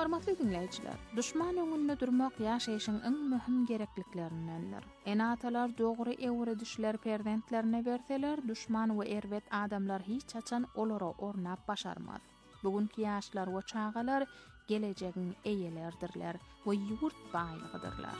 Hormatly dinleyijiler, düşman öňünde durmak ýaşaýyşyň iň möhüm gerekliklerindendir. Enatalar dogry ewre düşler perdentlerine berseler, düşman we erwet adamlar hiç açan olara ornap başarmaz. Bugünkü ýaşlar we çağalar gelecegiň eýelerdirler we ýurt baýlygydyrlar.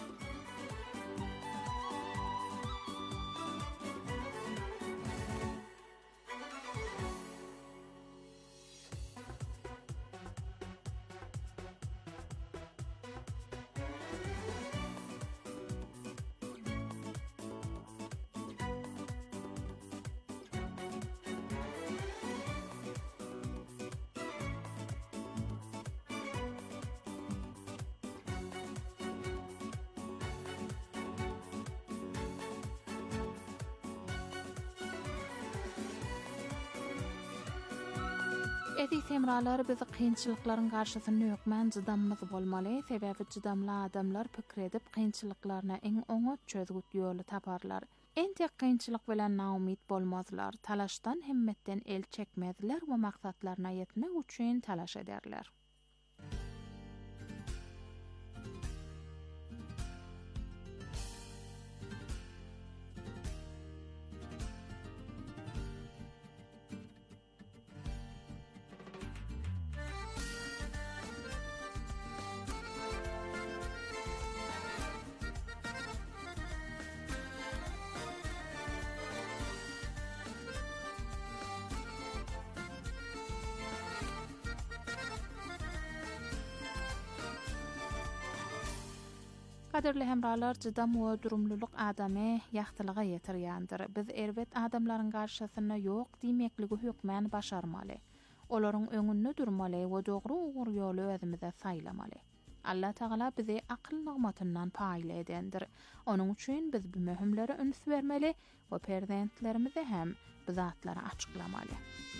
Edi semralar bizi kynçylyklaryň garşysyna ökmän jydamyz bolmaly, sebäbi jydamly adamlar pikir edip kynçylyklaryna iň oňat çözgüt ýoly taparlar. Entek kynçylyk bilen naumit bolmazlar, talaşdan himmetden el çekmezler we maksatlaryna ýetmek üçin talaş ederler. Kaderli hemralar, jydam we durumluluk adamy ýagtylyga ýetirýändir. Biz erwet adamlaryň garşysyna ýok diýmekligi hökmän başarmaly. Olaryň öňünde durmaly we dogry ugur ýoly özümize saýlamaly. Allah Taala bizi akyl nygmatyndan paýla edendir. Onuň üçin biz bu möhümlere üns bermeli we perdentlerimizi hem bu zatlara açyklamaly.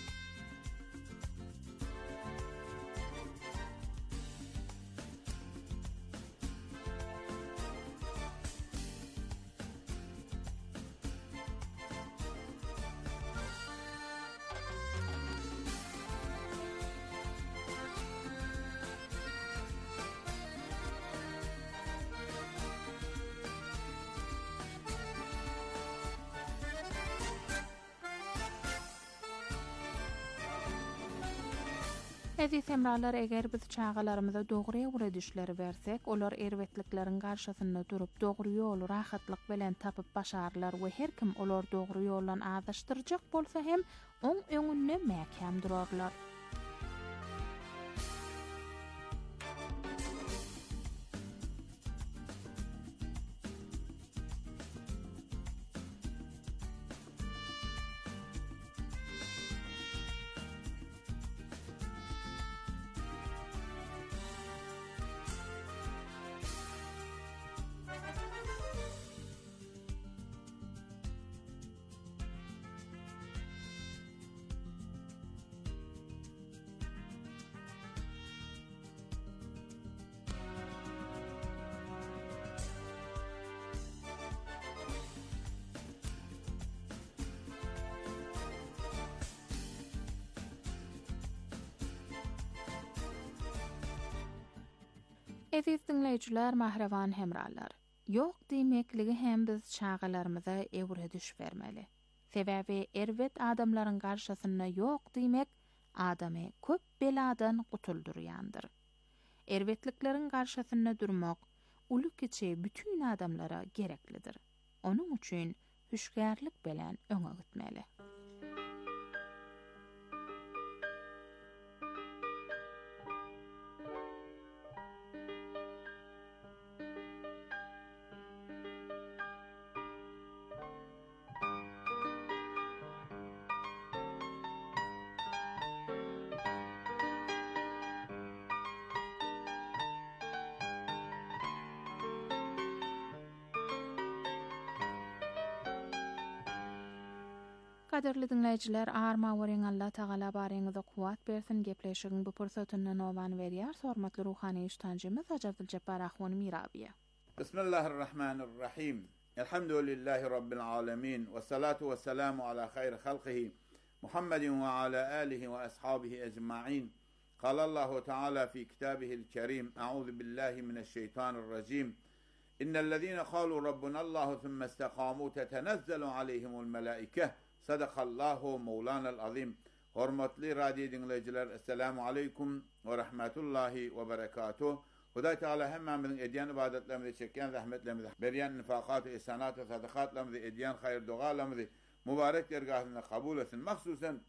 Edi semralar, eger biz çağalarymyza dogry ewre düşleri bersek, olar erwetlikleriň garşysynda durup dogry ýol rahatlyk bilen tapyp başarlar we her kim olar dogry ýoldan adaşdyrjak bolsa hem oň öňünde mäkem durarlar. Eziz dinleyijiler, mahrewan hemralar. Ýok diýmekligi hem biz çağalarymyza ewre düş bermeli. Sebäbi erwet adamlaryň garşysyna ýok diýmek adamy köp beladan gutuldurýandyr. Erwetlikleriň garşysyna durmak uly kiçi bütün adamlara gereklidir. Onuň üçin hüşgärlik bilen öňe gitmeli. Kaderli dinleyijiler, arma weriň Allah Taala baryňyza kuwat bersin, gepleşigiň bu pursatyndan owan berýär. Hormatly ruhany iştancymyz Abduljabbар Ahwany Mirabiýe. Bismillahirrahmanirrahim. Elhamdülillahi rabbil alamin ve salatu vesselamu ala hayri halqihi Muhammedin ve ala alihi ve ashabihi ecmaîn. قال الله تعالى في كتابه الكريم: أعوذ بالله من الشيطان الرجيم. إن الذين قالوا ربنا الله ثم استقاموا تتنزل عليهم الملائكة. صدق الله مولانا العظيم. Hürmetli radyo dinleyiciler, Esselamu Aleyküm ve Rahmetullahi ve Berekatuhu. Huday Teala hemmemizin ediyen ibadetlerimizi, çeken rahmetlerimizi, beriyen nifakat-ı, ihsanat-ı, sadakatlarımızı, ediyen hayır dualarımızı mübarek dergahında kabul etsin. Mahsusen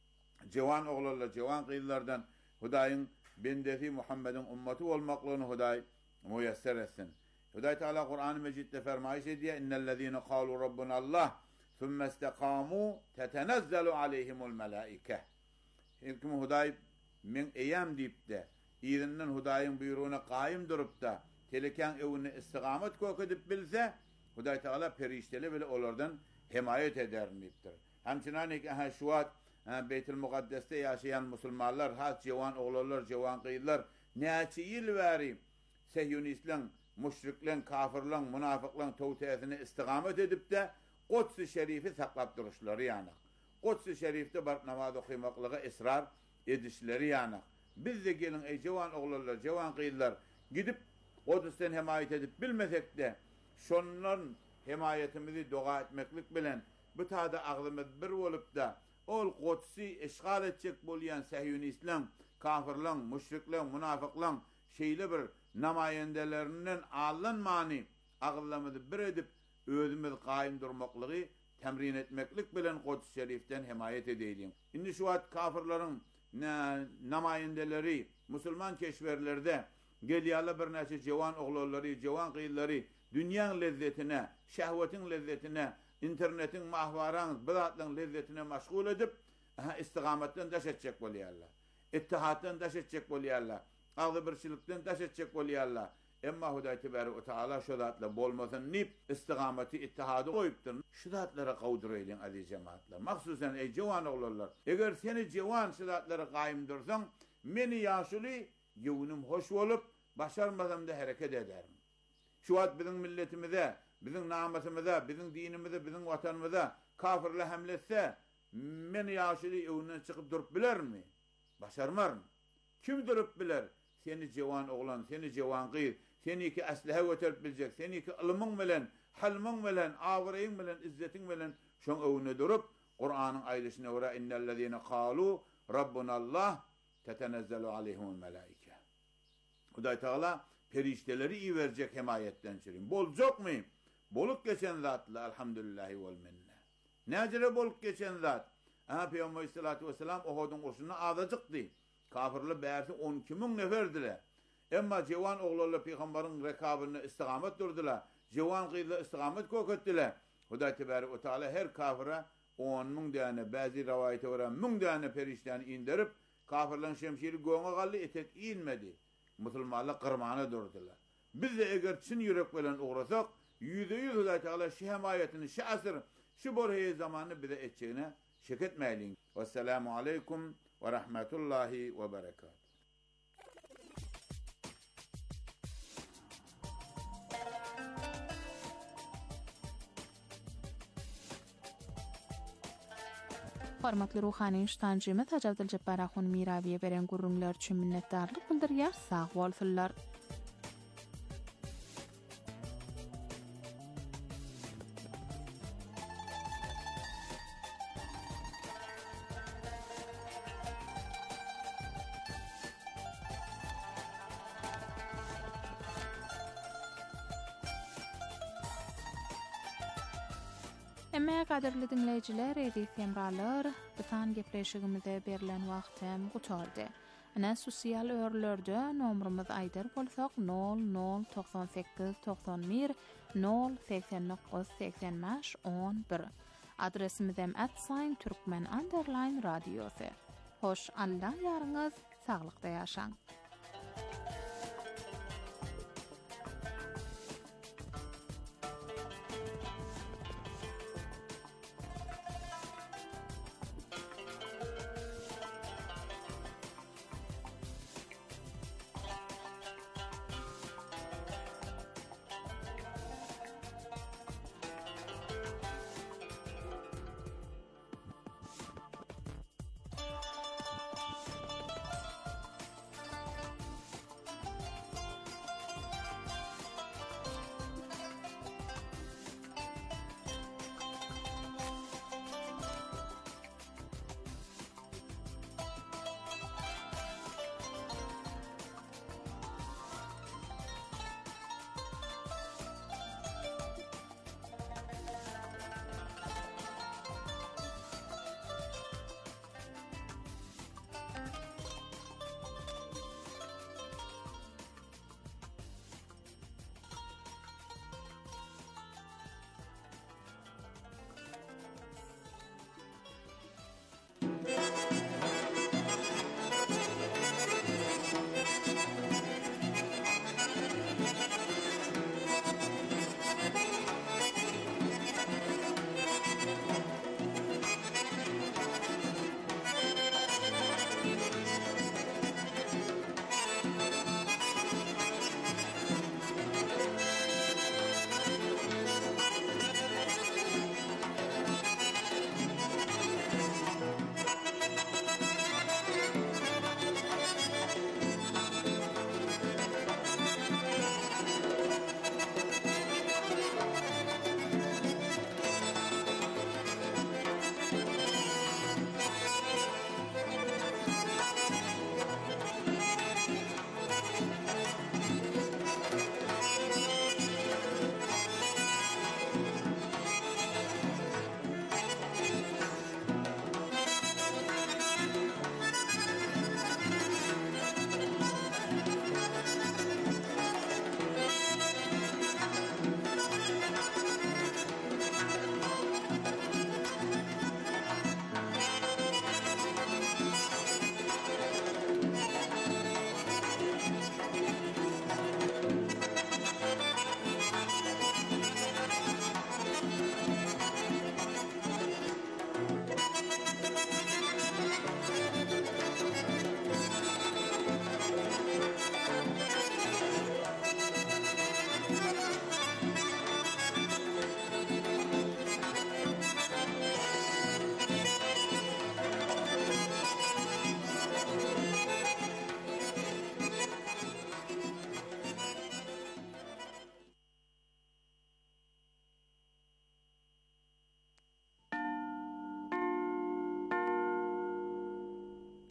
cevan oğullarla, cevan kıyılardan Huday'ın bendesi Muhammed'in ümmeti olmaklığını Huday müyesser etsin. Huday Teala Kur'an-ı Mecid'de fermayış ediyor: İnnellezîne kâlu Rabbunallah ثُمَّ اسْتَقَامُوا تَتَنَزَّلُ عَلَيْهِمُ الْمَلَائِكَةِ. Hüküm Huday min eyyam deyip de İzinin Huday'ın buyruğuna kaim durup da teleken evine istikamet kokudip bilse Huday Teala perişteli bile onlardan himayet eder deyiptir. Hemçinin şuat Beyt-i Mukaddes'te yaşayan Müslümanlar, cevan oğullar, cevan kıyılar neçe yıl veri Sehyonistlerin, müşriklerin, kafirlerin, münafıklerin tevtesine istikamet edip de Quds-ı Şerif'i saklap duruşları yanık. Quds-ı Şerif'te bar namaz okumaklığı ısrar edişleri yanık. Biz de gelin ey cevan oğullar, cevan kıyılar gidip Quds'tan himayet edip bilmesek de şonların himayetimizi dua etmeklik bilen bu tada ağzımız bir olup da ol Quds'ı işgal edecek bolayan Sehyonistlerin, kafirlerin, müşriklerin, münafıklerin şeyli bir namayendelerinden alınmani ağzımızı bir edip özümüz kaim durmaklığı temrin etmeklik bilen Quds-ı Şerif'ten himayet edelim. Şimdi şu an kafirlerin namayendeleri Müslüman keşverlerde geliyalı bir neçe cevan oğulları, cevan kıyıları dünyanın lezzetine, şehvetin lezzetine, internetin, mahvaran, bidatın lezzetine meşgul edip istikametten daş edecek boluyarlar. İttihattan daş edecek boluyarlar. Ağzı birçilikten daş edecek boluyarlar. Emma Huday Tebarek Teala şu zatla bolmasın nip istikameti ittihadı koyuptur. Şu zatlara kavdurayın aziz cemaatler. Maksusen ey cevan oğullar. Eğer seni cevan şu zatlara kaim dursan, meni yaşlı yuvunum hoş olup başarmasam da hareket ederim. Şu an bizim milletimize, bizim namusumuza, bizim dinimize, bizim vatanımıza kafirle hamletse, meni yaşlı yuvundan çıkıp durup biler mi? Başarmar mı? Kim durup biler? Seni cevan oğlan, seni cevan kıyır, seni ki aslihe götürüp bilecek, seni ki ilmin bilen, halmin bilen, avreyin bilen, izzetin bilen, şun evine durup, Kur'an'ın aydışına uğra, innellezine kalu, Rabbunallah, tetenezzelu aleyhimul melaike. Huday Teala, perişteleri iyi verecek himayetten çürüyüm. Bolcak mıyım? Boluk geçen zatla, elhamdülillahi vel minne. Ne acele boluk geçen zat? Peygamber Aleyhisselatü Vesselam, Uhud'un kurşununa azacıktı. Kafirli bəyərsi 12.000 neferdiler. Emma cevan oğullarla Peygamberin rekabine istikamet durdular. Cevan kıyıda istikamet kokettiler. Huday Tebarek Teala her kafire 10.000 tane, bazı rivayete var 1000 tane perişteni indirip kafirlerin şemşiri goğuna kaldı, etek inmedi. Müslümanlar kırmana durdular. Biz de eğer Çin yürek bilen uğrasak, %100 Huday Teala şu himayetini, şu asır, şu borheye zamanını bize edeceğine şek etmeyin. Vesselamu aleyküm ve rahmetullahi ve berekatuhu. Hormatly ruhani iştancımy Tac Abdyljabbbar Ahun Mirawiye beren gurrunlar üçin minnetdarlyk bildirýär. Sag bolsunlar. Emme kaderli dinleyiciler, edip emralar, bıtan gepleşigimizde berilen wagtem gutardy. Ana sosial örlerde nomrumuz aýdar bolsak 0098 91 089 85 11. Adresimizem @türkmen_radiosu. Hoş Allah ýaryňyz saglykda ýaşaň.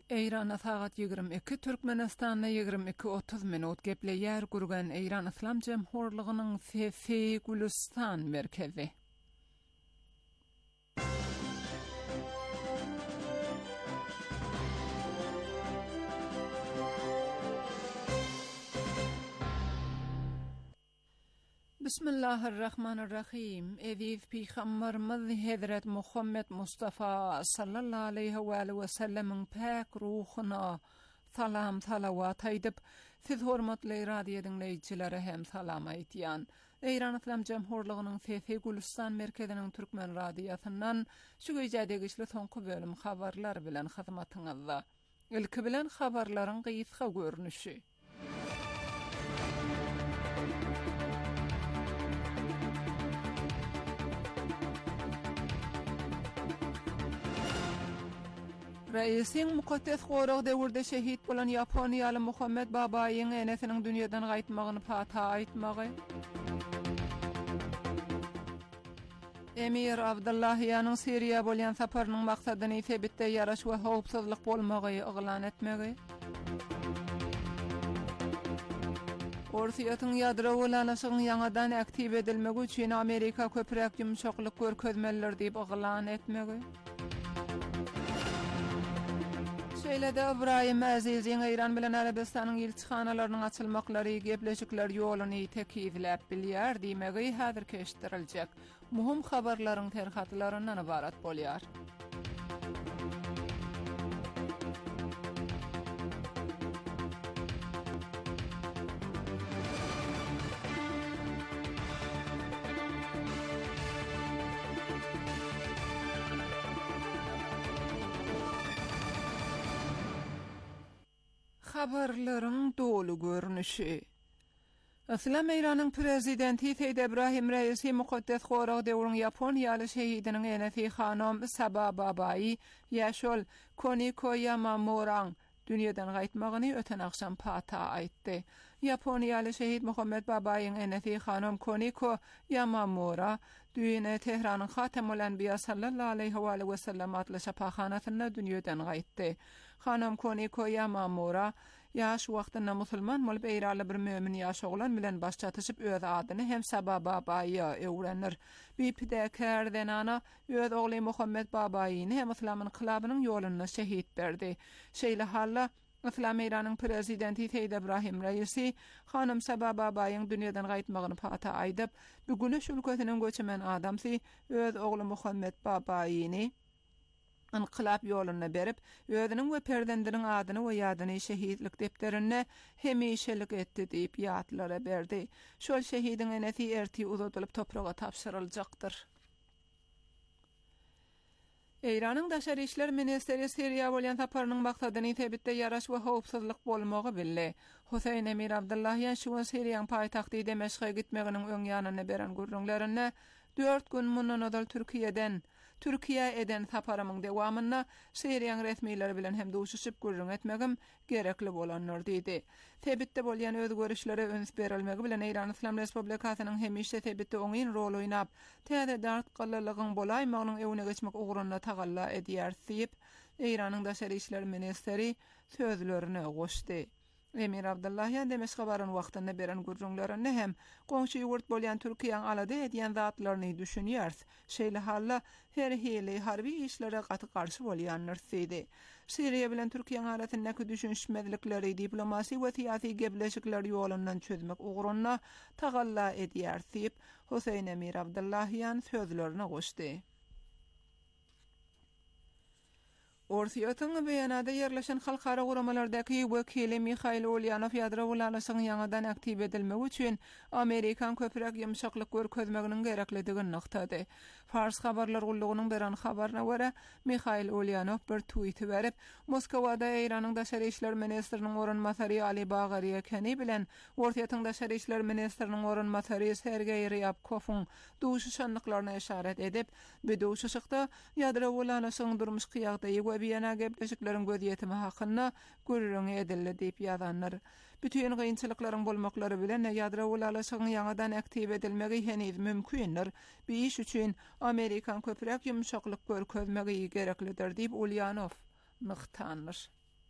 Eýrana sagat 22, Türkmenistanda 22:30 minut gepleýär gurgan Eýran Islam Jemhurlygynyň Gulistan merkezi. Bismillahirrahmanirrahim. Eziz Peygamberimiz Hazret Muhammed Mustafa sallallahu aleyhi ve sellem'in pak ruhuna salam salavat aýdyp, siz hormatly radio dinleýiçilere hem salam aýtýan. Eýran Islam Jemhurlygynyň Gulistan merkeziniň türkmen radiosyndan şu güýjädegi soňky bölüm habarlar bilen hyzmatyňyzda. Ilki bilen habarlaryň gysga görnüşi. Reisin mukaddes gorag döwürde şehit bolan Yaponiýaly Muhammed Babaýyň enesiniň dünýeden gaýtmagyny pata aýtmagy. Emir Abdullahyanyň Siriýa bolan saparynyň maksadyny sebitde ýaraş we howpsuzlyk bolmagy eglan etmegi. Orsiýatyň ýadro ulanyşynyň ýangadan aktiv edilmegi üçin Amerika köpürek ýumşaklyk görkezmeler diýip eglan etmegi. Şeýlede Ibrahim Aziziň Eýran bilen Arabistanyň ilçixanalarynyň açylmaklary gepleşikler ýoluny tekizläp bilýär diýmegi häzir keşdiriljek. Muhim habarlaryň terhatlaryndan ibarat bolýar. Habarlaryň dolu görnüşi. Islam Eýranyň prezidenti Seýid Ibrahim Reisi mukaddes gorag döwrüň Yaponiýaly şehidiniň enesi hanam Saba Babaýy ýaşol Koniko Yamamuraň dünýeden gaýtmagyny öten akşam pata aýtdy. Yaponiýaly şehit Muhammed Babaýyň enesi hanam Koniko Yamamura düýüne Tehranyň Hatemul Enbiya sallallahu aleyhi ve sellem adly şapahanasyna dünýeden gaýtdy. Hanam Koniko Yamamura ýaş wagtynda musulman bolup eýraly bir mömin ýaş oglan bilen baş çatyşyp öz adyny hem Saba Babaýy öwrenir. Bipdekär denana öz ogly Muhammed Babaýyny hem Islamyň kylabynyň ýoluny şehit berdi. Şeýle halla Islam Eýranyň prezidenti Seýid Ibrahim Reisi hanam Saba Babaýyň dünýeden gaýtmagyny pata aýdyp, bu güneş ülkesiniň göçmen adamsy öz ogly Muhammed Babaýyny inqilab ýoluny berip, özüniň we perdendiriň adyny we ýadyny şehitlik depderine hemişelik etdi diýip ýatlara berdi. Şol şehidiň enesi erti uzatylyp topraga tapşyryljakdyr. Eýranyň daşary işler ministeri Siriýa bolan saparynyň maksadyny sebitde ýaraş we howpsuzlyk bolmagy bildi. Husayn Emir Abdullahyan şu Siriýanyň paýtagty Demeşge gitmeginiň öň ýanyna beren gurrunlaryny 4 gün mundan odal Türkiýe eden saparymyň dewamyna Siriýanyň resmiýetleri bilen hem duşuşyp gurrun etmegim gerekli bolanlar diýdi. Sebitde bolýan özgörüşlere öňs berilmegi bilen Eýran Islam Respublikasynyň hemişe sebitde oňyn rol oýnap, täze dart gallalygyň bolaýmagynyň ewine geçmek ugrunda tagalla edýär diýip Eýranyň daşary işler ministeri sözlerini goşdy. Emir Abdullahyan Demeşge baran wagtynda beren gurrunlaryny hem goňşy ýurt bolýan Türkiýanyň alady edýän zatlaryny düşünýär. Şeýle halla her hili harbi işlere gaty garşy bolýanlar diýdi. Siriýa bilen Türkiýanyň arasyndaky düşünşmezlikleri diplomasi we syýasy gepleşikler ýolundan çözmek ugrunda tagalla edýär diýip Husayn Emir Abdullahyan sözlerini goşdy. Orsiýatyň beýanada ýerleşen halkara guramalardaky wekili Mikhail Ulyanov ýadro ulanyşynyň ýangadan aktiv edilmegi üçin Amerikan köpürek ýumşaklyk görkezmeginiň gerekligini noktady. Fars habarlar gullugynyň beran habaryna görä Mikhail Ulyanov bir tweet berip, Moskwada Eýranyň daşary işler ministriniň orunmasary Ali Bagary ekeni bilen Orsiýatyň daşary işler ministriniň orunmasary Sergey Ryabkowyň duşuşanlyklaryna işaret edip, bu duşuşykda ýadro ulanyşynyň durmuş kıyagdaýy we biýana gepleşikleriň gödýetimi hakynda gurrun edildi diýip ýazanlar. Bütün gynçylyklaryň bolmaklary bilen ýadro ulanyşynyň ýangadan aktiv edilmegi heniz mümkindir. Bu iş üçin Amerikan köpürek ýumşaklyk görkezmegi gereklidir diýip Ulyanov nyktandyr.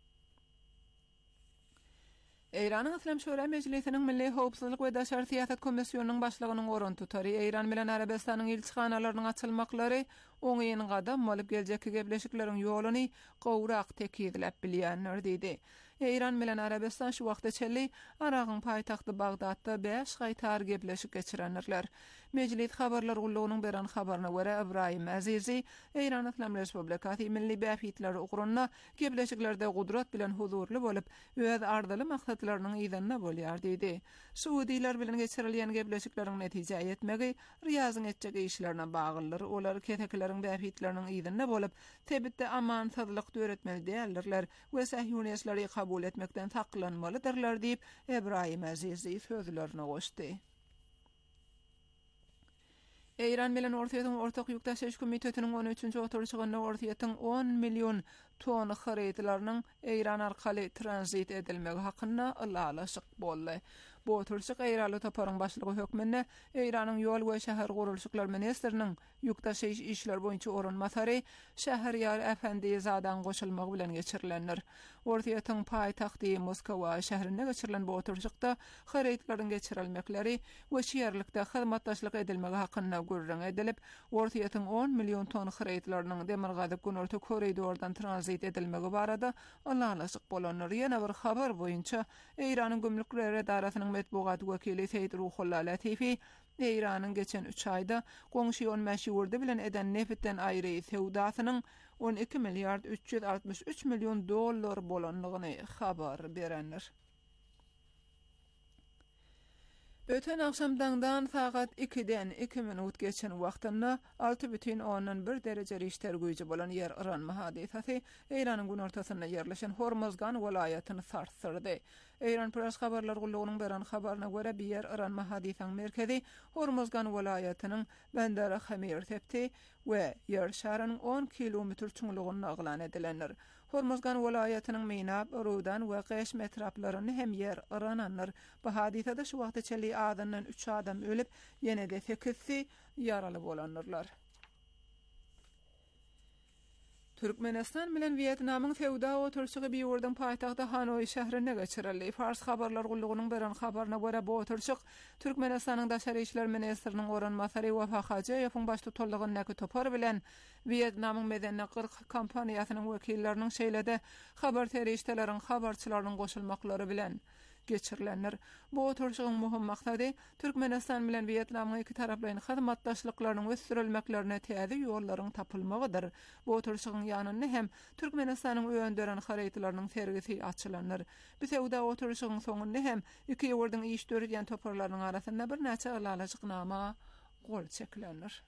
Eýranyň Islam Şura Mejlisiniň Milli Howpsuzlyk we Daşary Siýasat Komissiýonunyň başlygynyň orun tutary Eýran bilen Arabistanyň elçixanalarynyň açylmaklary oň ýeni gadam bolup geljeki gepleşikleriň ýoluny gowrak tekidlep bilýänler diýdi. Eýran bilen Arabistan şu wagtda çelli Aragyň paýtagty Bagdatda 5 gaýtar gepleşik geçirenler. Mejlis habarlar gullugynyň beran habaryna görä Ibrahim Azizi Eýran Islam Respublikasy milli bäfitleri ugrunna gepleşiklerde gudrat bilen huzurly bolup öz ardaly maksatlarynyň ýygyna bolýar diýdi. Suudiler bilen geçirilýän gepleşikleriň netije etmegi Riýazyň etjek işlerine baglydyr. Olar ketekleriň bäfitleriniň ýygyna bolup tebitde amansızlyk döretmeli däldirler we Sahyuniýetleri kabul etmekden taklanmalydyrlar diýip Ibrahim Azizi sözlerine goşdy. Eýran bilen Ortaýatyň ortak ýükdaşyş komitetiniň 13-nji oturuşygyna Ortaýatyň 10 million ton harytalarynyň Eýran arkaly transit edilmegi hakynda ılalaşyk boldy. Bu oturuşyk Eýraly toparyň başlygy hökmünde Eýranyň ýol we şäher gurulşyklar ministriniň ýükdaşyş işler boýunça orunmasary Şäherýar Äfendizadan goşulmagy bilen geçirilenler. Ortaýatyň paýtagty Moskwa şäherinde geçirilen bu oturuşykda harytalaryň geçirilmekleri we şeýerlikde hyzmatdaşlyk edilmegi hakynda gurrun edilip, Ortaýatyň 10 million ton harytalarynyň Demirgazyk Günorta korridordan transit edilmegi barada ılalaşyk bolanlar. Ýene bir habar boýunça Eýranyň Gümrükler Edarasynyň metbuat wekili Seýid Ruhullah Latifi Eýranyň geçen 3 aýda goňşy ýol meşhurdy bilen eden nefitden aýry sewdasynyň 12 milyard 363 milyon dollar bolanlygyny habar berenler. Öten akşamdan saat 2-den 2 minut geçen wagtynda 6,1 derece Richter güýji bolan ýer ıranma hadisasy Eýranyň gün ortasynda ýerleşen Hormozgan welaýatyny sarsyrdy. Eýran press habarlar gullugynyň beran habaryna görä bir ýer ıranma hadisasynyň merkezi Hormozgan welaýatynyň Bandar Hamir tepti we ýer şäheriniň 10 kilometr çuňlugyna aglan edilenler. Hormozgan welaýatynyň Meynab, Rudan we Qeş metraplaryny hem ýer ırananlar. Bu hadisada şu wagtda çeli adamdan 3 adam ölüp, ýene de 8 ýaraly bolanlar. Türkmenistan bilen Vietnamyň fewda oturşygy bir ýurdan paýtagty Hanoy şäherine geçirildi. Fars habarlar gullugynyň beran habaryna görä bu oturşyk Türkmenistanyň Daşary işler ministriniň oranmasary Wafa Hajayewiň baş tutuldygyny topar bilen Vietnamyň medeni 40 kompaniýasynyň wekilleriniň şeýlede habar terişdeleriň habarçylarynyň goşulmaklary bilen geçirilenler. Bu oturuşygyň muhim maksady Türkmenistan bilen Vietnamyň iki taraplaryň hyzmatdaşlyklarynyň ösdürilmeklerine täze ýollaryň tapylmagydyr. Bu oturuşygyň ýanyny hem Türkmenistanyň öýünderen harytalarynyň sergisi açylanlar. Bu sewda oturuşygyň soňunda hem iki ýurdyň iş döredýän toparlarynyň arasynda bir näçe ılalaşyknama gol çekilenler.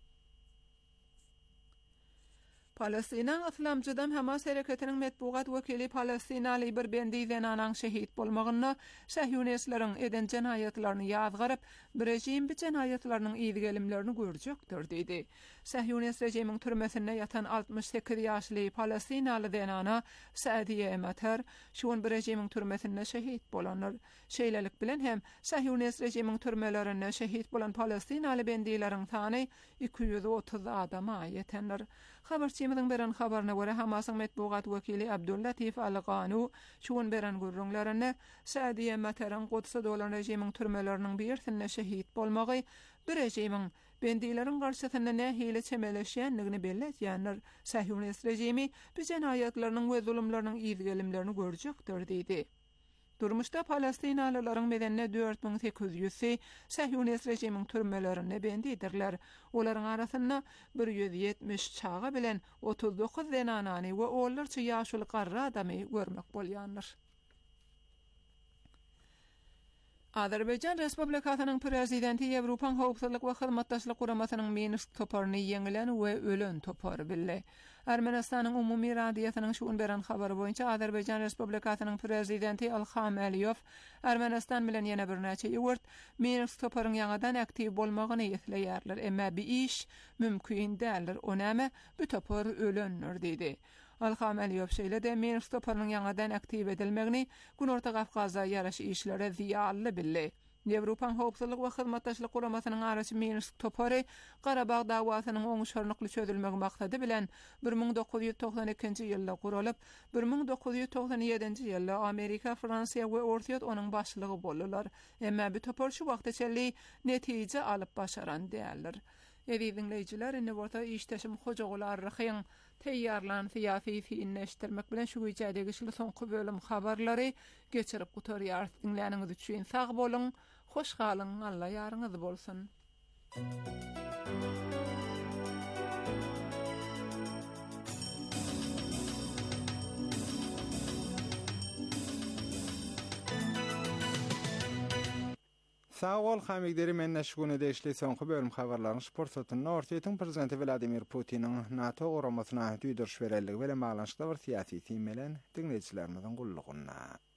Palestina Islamcıdan Hamas hareketiniň metbuat wekili Palestinaly bir bendi zenanaň şehit bolmagyna Sahyuniýetlerin eden jenaýatlaryny ýazgaryp, bir rejim bu jenaýatlarynyň ýygygelimlerini görjekdir diýdi. Sahyuniýet rejimiň türmesinde ýatan 68 ýaşly Palestinaly zenana Saadiye Matar şuň bir rejimiň türmesinde şehit bolanlar. Şeýlelik bilen hem Sahyuniýet rejimiň türmelerinde şehit bolan Palestinaly bendileriň sany 230 adama ýetenler. Habarçymyň beran habaryna görä Hamasyň metbuat wekili Abdullatif Al-Qanu şuň beran gurrunlaryny Saadiye Mataryň Qudsda bolan rejimiň türmeleriniň birisinde şehit bolmagy bir rejimiň bendileriň garşysynda nähili çemeleşýänligini bellätýänler. Sahyuniýet rejimi bu jenaýatlarynyň we zulümläriniň ýygygelimlerini görjekdir diýdi. Durmuşda Palestinalıların medenine 4800'i Sahyuniýet rejimiň türmelerine bendidirler. Olaryň arasynda 170 çağa bilen 39 zenanany we ollarça ýaşuly garra adamy görmek bolýanlar. Azerbaycan Respublikasynyň prezidenti Ýewropaň Howpsuzlyk we Hyzmatdaşlyk Guramasynyň Minsk toparyny ýeňilen we ölen topary bildi. Ermenistanyň umumy radiýasynyň şuň beran habary boýunça Azerbaycan Respublikasynyň prezidenti Ilham Aliýew Ermenistan bilen ýene bir näçe ýurt Minsk toparyň ýangadan aktiv bolmagyny ýetleýärler, emma bir iş mümkin däldir. Onäme bu topar ölenler diýdi. Ilham Aliýew şeýlede Minsk toparynyň ýangadan aktiv edilmegini Günorta Gafgazda ýaraş işlere ziýanly bildi. Ýewropan howpsuzlyk we hyzmatdaşlyk guramasynyň araşy Minsk topary Garabag dawasynyň oňşarlykly çözülmegi maksady bilen 1992-nji ýylda guralyp 1997-nji ýylda Amerika, Fransiýa we Ortiýat onuň başçylygy boldylar. Emma bu topar şu wagtçaly netije alyp başaran däldir. Dinleyijiler, indi burada işteşim hojagular rahyň teýýarlan fiýafi fiinleşdirmek bilen şu güýçädegi soňky bölüm habarlary geçirip gutarýar. Dinläniňiz üçin sag bolun, hoş galyň, Allah ýaryňyz bolsun. Sağ ol, hamigderi men näşgüne deşli soňky bölüm habarlaryny sport sotunyň Ortiýetiň prezidenti Vladimir Putiniň NATO guramasyna düýdürüş berelligi bilen baglanşykda bir syýasy teým bilen dinleýijilerimiziň gullugyna.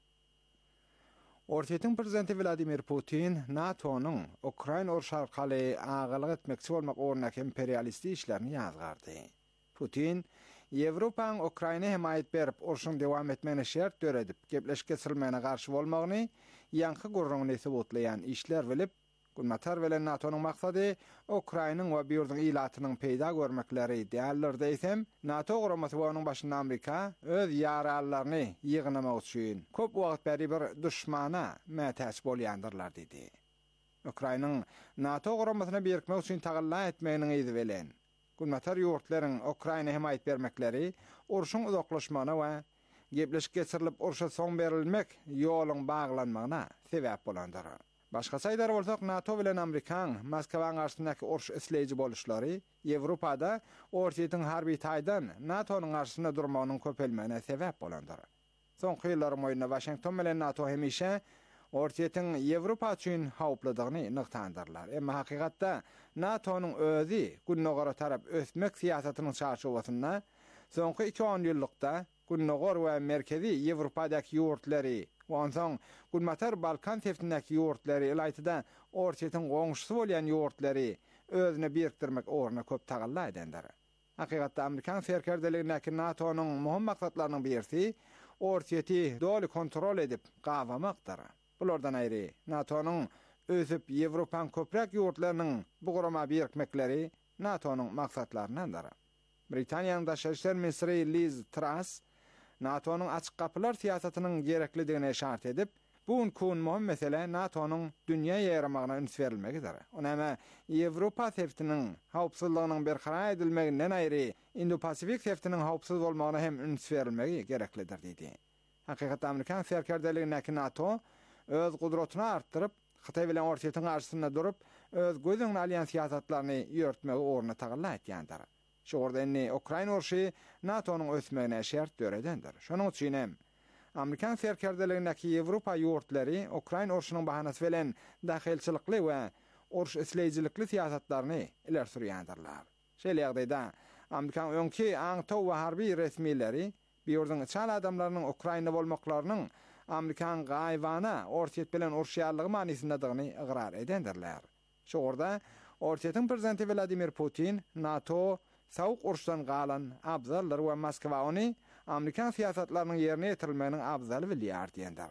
Ortiýetiň prezidenti Vladimir Putin NATO'nyň Ukraina uruşy arkaly agalyk etmekçi bolmak ornak imperialistik işlerini ýazgardy. Putin Ýewropanyň Ukraina himayet berip uruşyň dowam etmegine şert döredip gepleşik geçirilmegine garşy bolmagyny ýanky gurrungyny sebutlaýan işler bilip, Gulmatar bilen NATO'nyň maksady Ukrainanyň we ýurduň ilatynyň peýda görmekleri däldir diýsem, NATO guramasy bonuň başynda Amerika öz ýarallaryny ýygnamak üçin köp wagt beri bir düşmana mätäç bolýandyrlar diýdi. Ukrainanyň NATO guramasyna berkmek üçin tagalla etmeginiň ýyzy bilen Gulmatar ýurtlaryň Ukraina himayet bermekleri uruşyň uzaklaşmagyna we gepleşik geçirilip uruşa soň berilmek ýoluň baglanmagyna sebäp bolandyr. Başga saýdar bolsak, NATO bilen Amerikan Moskwaň garşysyndaky uruş isleýiji boluşlary Ýewropada Ortiýetiň harby taýdan NATO'nyň garşysynda durmagynyň köpelmegine sebäp bolandyr. Soňky ýyllar moýynda Washington bilen NATO hemişe Ortiýetiň Ýewropa üçin hawplydygyny nykdandyrlar. Emma hakykatda NATO'nyň özi günnogara tarap ösmek siýasatynyň çarşawasynda soňky 2 ýyllykda Günnogor we merkezi Ýewropadaky ýurtlary, onsoň Gulmatar Balkan teftindäki ýurtlary elaýtyda Ortiýetiň goňşusy bolýan ýurtlary özüne birikdirmek orna köp tagalla edenler. Hakykatda Amerikan serkerdeligindäki NATO'nyň muhim maksatlarynyň birisi Ortiýeti doly kontrol edip gawamakdyr. Bulardan aýry NATO'nyň özüp Ýewropan köprek ýurtlarynyň bu gurama birikmekleri NATO'nyň maksatlaryndandyr. Britaniýanyň daşary işler ministri Liz Truss NATO'nyň açyk kapylar siýasatynyň gereklidigine şart edip, bu kun muhim mesele NATO'nyň dünýä ýaýramagyna üns berilmegidir. Onama Ýewropa seftiniň hawpsuzlygynyň berqarar edilmeginden aýry Indo-Pasifik seftiniň hawpsuz bolmagyna hem üns berilmegi gereklidir diýdi. Hakykatda Amerikan serkerdeligindäki NATO öz gudratyny artdyryp, Xitay bilen Ortiýetiň garşysynda durup, öz gözüňe alýan siýasatlaryny ýörtmegi orna tagalla etýändir. Şoňda Ukraina uruşy NATO'nyň ösmegine şert döredendir. Şonuň üçin hem Amerikan serkerdeligindäki Ýewropa ýurtlary Ukraina uruşynyň bahanasy bilen dahilçilikli we uruş isleýijilikli siýasatlaryny ileri sürýändirler. Şeýle ýagdaýda Amerikan öňki aňtaw we harby resmileri bir ýurduň çal adamlarynyň Ukraina bolmaklarynyň Amerikan gaýwana Ortiýet bilen uruşýarlygy manysynydagyny ygrar edendirler. Şoňda Ortiýetiň prezidenti Vladimir Putin NATO sawuk uruşdan galan abzallar we Moskwa ony Amerikan siýasatlarynyň ýerine ýetirilmeginiň abzaly bilýär diýendir.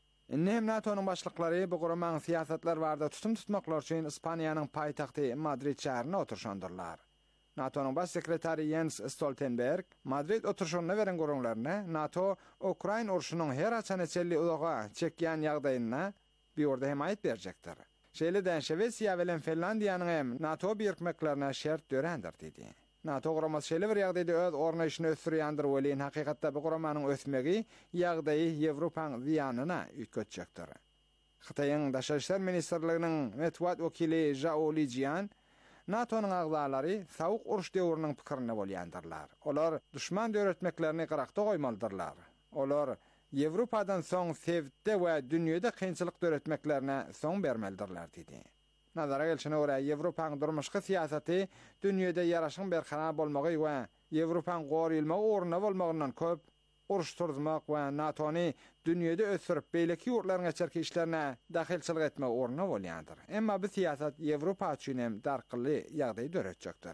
Hem NATO'nyň başlyklary bu guramaň siýasatlar barada tutum tutmaklar üçin Ispaniýanyň paýtagty Madrid şäherine oturşandyrlar. NATO'nyň baş sekretary Jens Stoltenberg Madrid oturşugyna beren gurulmaryna NATO Ukraina uruşynyň her açan eçelli uzaga çekýän ýagdaýyna bir ýerde himayet berjekdir. Şeýle Şwesiýa bilen Finlandiýanyň hem NATO birikmeklerine şert dörendir diýdi. NATO guramasy şeýle bir ýagdaýda öz ornaşyny ösürýändir welin hakykatda bu guramanyň ösmegi ýagdaýy Ýewropanyň ziýanyna ýetjekdir. Xitaýyň daşary işler ministrliginiň metbuat wekili Zhao Lijian NATO'nyň agzalary sawuk uruş döwrüniň pikirine bolýandyrlar. Olar düşman döwretmeklerini gırakda goýmalydylar. Olar Ýewropadan soň sevde we dünýede kynçylyk döwretmeklerine soň bermelidirler diýdi. Nazara gelişine göre Ýewropanyň durmuşky siýasaty dünýede ýaraşyň berqarar bolmagy we Ýewropaň goýulmagy orna bolmagyndan köp uruş turmak we NATO'ny dünýede ösürip beýleki ýurtlaryň geçerki işlerine dahilçilik etmek orna bolýandyr. Emma bu siýasat Ýewropa üçin hem darkyly ýagdaý döretjekdir.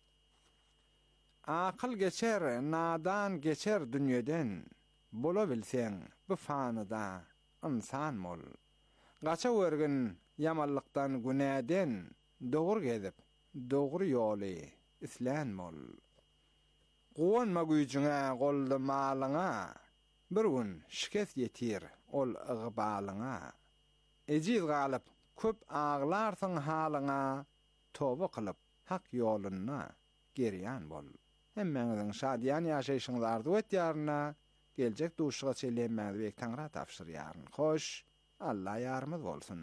Akyl geçer, nadan geçer dünýeden. Bola bilseň bu fanyda insan bol. Gaça wergin yamallıktan günäden dogry gezip, dogry ýoly islenmol. Gowanma güýjüňe, goldy malyňa bir gün şikes ýetir ol ygbalyňa. Ejiz galyp köp ağlarsyň halyňa, toba kılıp hak ýoluna gerýän bol. Hemmeňiziň şadýan ýaşaýşyňyzy arzu etýärine, geljek duşyga çelenmäňizi bek Taňra tapşyrýaryn. Hoş, Allah ýarymyz bolsun.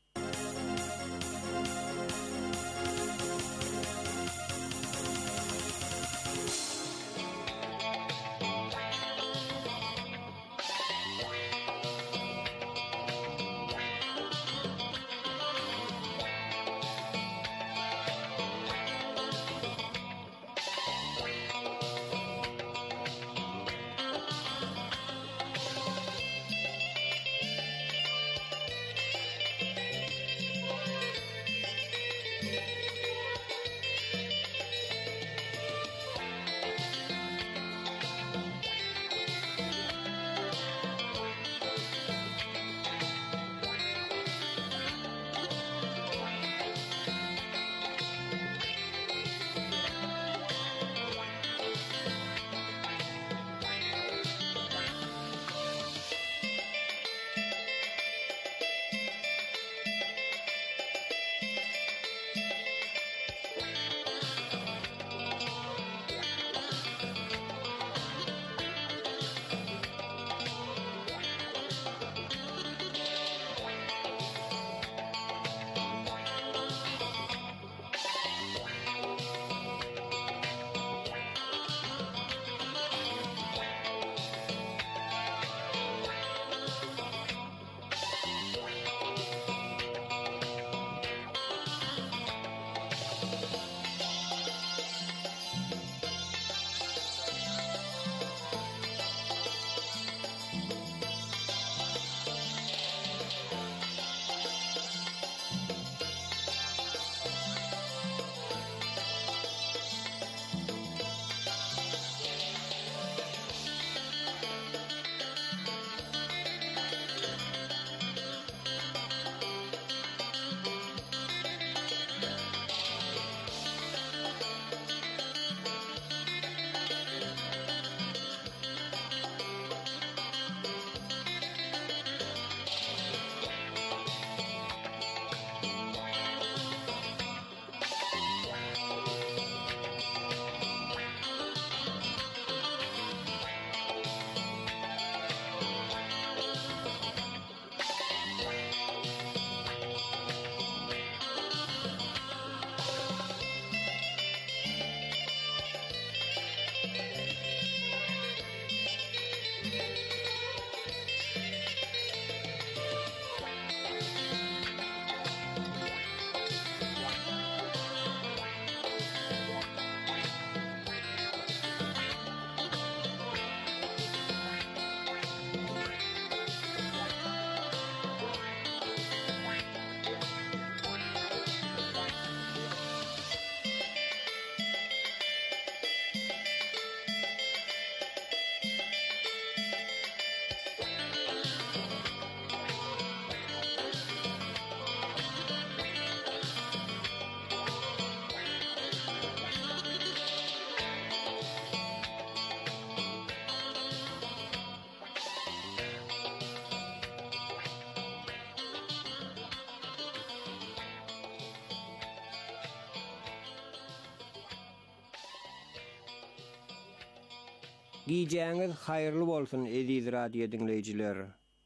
Giyeceğiniz hayırlı bolsun ediz radio dinleyiciler.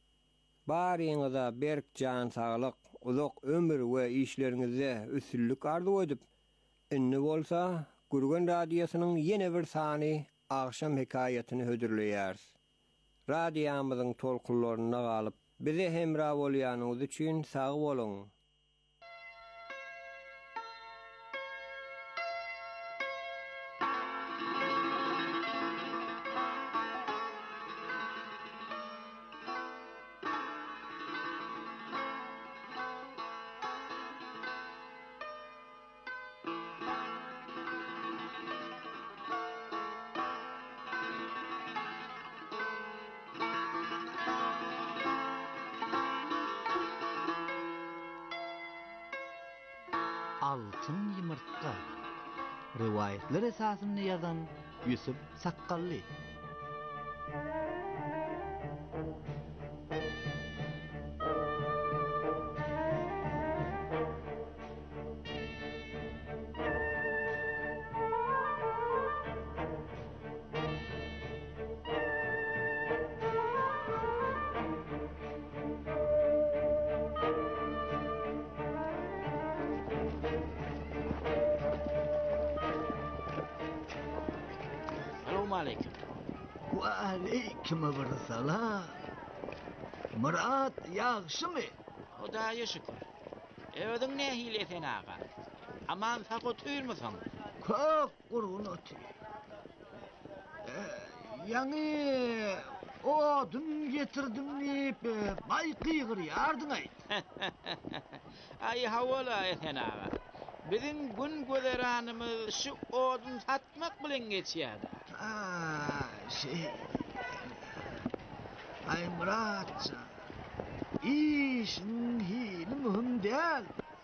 Barýyňyza berk can sağlyk, uzak ömür we işleriňizde üstünlük arzu edip, inni bolsa Gurgun radiosynyň ýene bir sany akşam hekaýatyny hödürleýär. Radiýamyzyň tolkunlaryna galyp, bize hemra bolýanyňyz üçin sag bolun. Altın Yumurtka. Rivayetler esasında yazan Yusuf Sakkalli. Aleyküm. Ve aleyküm selam. Murat yaxşımı? Hudaya şükür. Ödün ne hilesen ağa? Aman sağ tüyürmüsün? Çok kurgun otu. Yani odun getirdim deyip baykıygır yardın ayt. Ay havola esen ağa. Bizim gün gözeranımız şu odun satmak bilen geçiyordu. Ay Muratcan, işin hili mühim değil.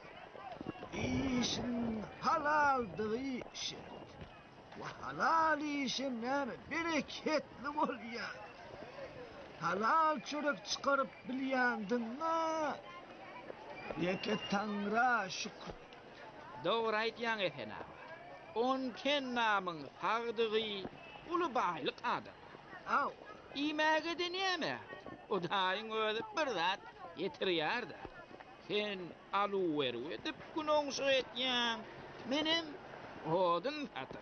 İşin halaldığı işin. Ve halal işin ne bereketli ol ya. Halal çörek çıkarıp biliyandın mı? Yeke Tanrı'a şükür. Doğru aytyan esen ağa. On ken namın sağdığı ulu baylık adam. Av. İmeğe de neyme? O dayın öyle bir zat yetiriyor da. Sen alıveru edip günonsu etyen. Benim odun satır.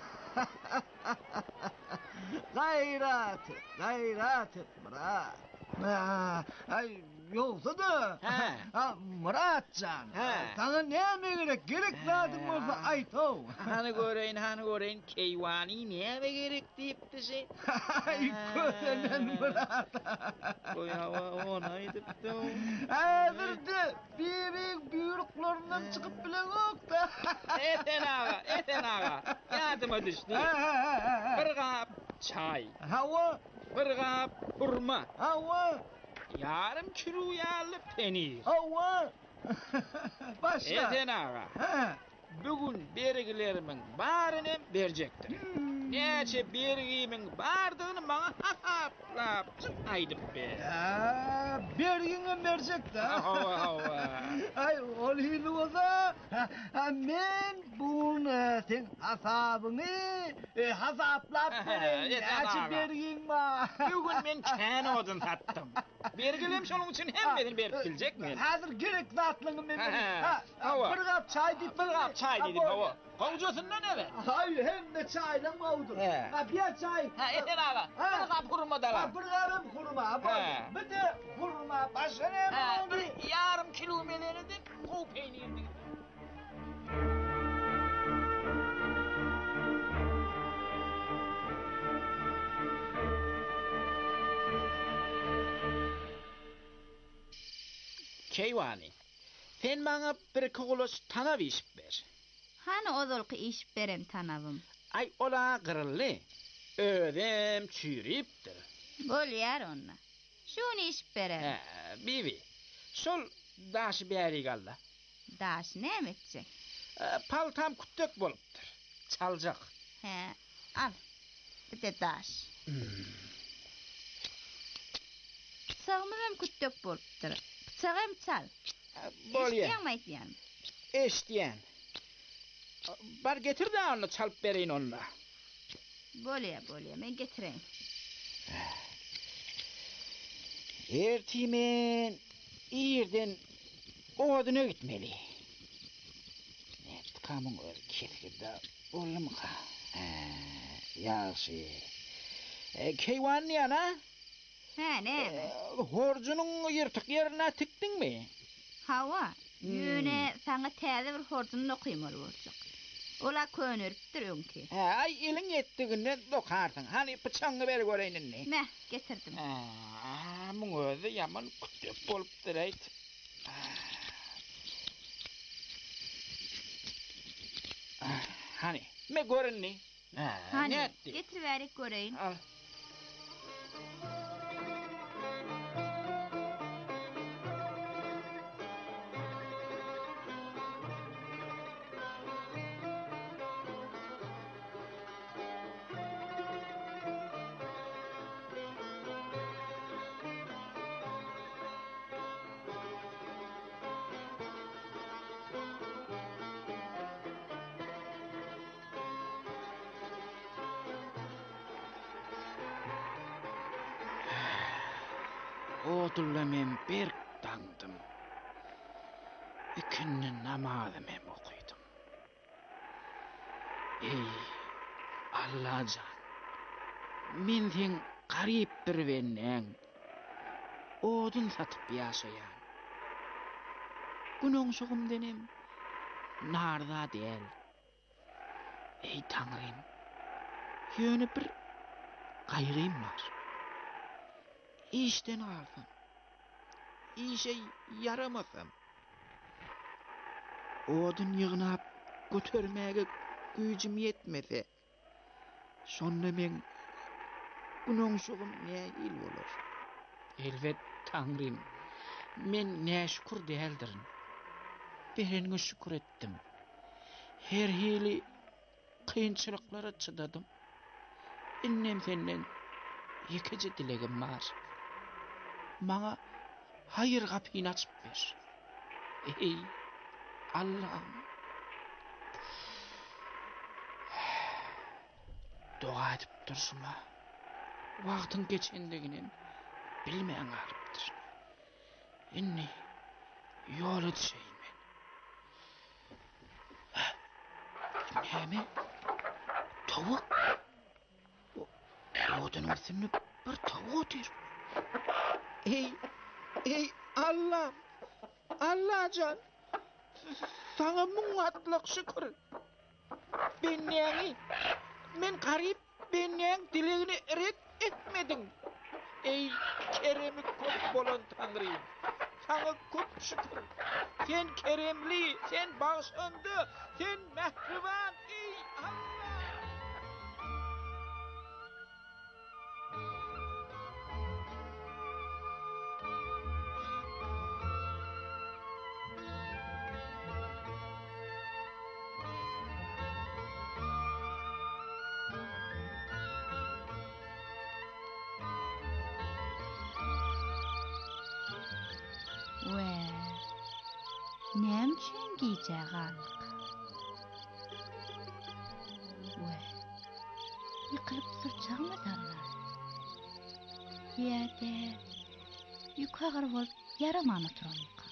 Gayret et Murat. Ay yoksa da Muratcan, sana ne gerek lazım olsa ayt o. Hani göreyin keyvani neye gerek deyip de şey. Ay görenen Murat. Koy hava ona edip de o. Hazırda büyük büyürüklerinden çıkıp bile yok da. Eten ağa, yardıma düştü. Bir kap çay, Hava, bir kap hurma, hava, yarım kilo yağlı peynir. hava. Başka. Eten ağa, bugün bergilerimin barını verecektir. Neçe bergimin bardığını bana hasaplap aydıp be. Bergini verecek de. Hava. Ay ol hili olsa men bunu sen hasabını hasaplap vereyim. yeter Neçe ağa. bergin var. Bugün ben kendi odun sattım. Bergilim şunun için hem benim berip bilecek mi? Hazır gerek zatlığını ben vereyim. Hava. Bir kap çay deyip Bir kap çay dedim hava. Kovucusundan evet. Hayır hem de çayla mağdur. He. Bir çay. Eten ağa, bir kap hurma da lan. Bir karım hurma. He. Bir de hurma. Başka ne mağdur? Bir yarım kilo meleni de kol peynirdi. Keyvani, sen bana bir kolos tanav işip ver. Hani ozolqı iş berem tanavım. Ay ola kırıllı. Ödem çürüyüptür. Bol yer onna. Şunu iş berem. Bibi, sol daşı beri galla. Daş ne etecek? Paltam kütük boluptur. Çalacak. He, al. Bir de daş. Sağmırım küttök boluptur. Bıçağım çal. Bolya, İşleyen mi etleyen? eşdiyen. Bar getir de onu çalıp verin onunla. Bolya, ben getireyim. Ertimen iyirden oduna gitmeli. Ne tıkamın öyle ketkide olur mu ka? Yaxşı. Keyvan ne ana? He, ne? Horcunun yırtık yerine tiktin mi? Hava. Yöne sana təze bir horcunun okuyum olacak. Ola könürüptür önkü. Ay elin ettiğinden dokarsın. Hani bıçağını ver göreynin ne? Meh, getirdim. Bunun özü yaman kütük bolup duraydı. Hani me görün ne? Hani, ne etti? getiriverik göreyim. Al. otulla men berk dandım. Ikindi namazı men okuydum. Ey Allah can, men sen garip bir vennen, odun satıp yaşayan. Günöňşugum denem, narda değil. Ey Tanrym, ýöne bir gaýrym var. İşten alsam, işe yaramasam, odun yığnap götürmäge güýjüm ýetmese, şonda men günöňşugum nähil bolar? Elbet Tanrym, men näşükür däldirin. Bereniňe şükür etdim. Her hili kıyınçılıklara çıdadım. Innem senden yekece dilegim var. Maňa hayır kapyny açyp ber. Ey Allah'ım. Dua edip dursunma. Wagtyň geçendigini bilmeýän galypdyr. Inni ýola düşeýin. Näme? Tawuk? Odun üstünde bir tawuk otur. Ey Allah! Allah can! Sana muňatlyk şükür. Men garip benneň dilegini ret etmedin. Ey keremi köp bolan Tanrym. Sana köp şükür. Sen keremli, sen bağışlandy, sen mehriban, ey Allah! Nämçin giyjägalyk? Ýykylyp sırçagmadylar. Ýerde ýukagyr bolup yaramany turanlyk.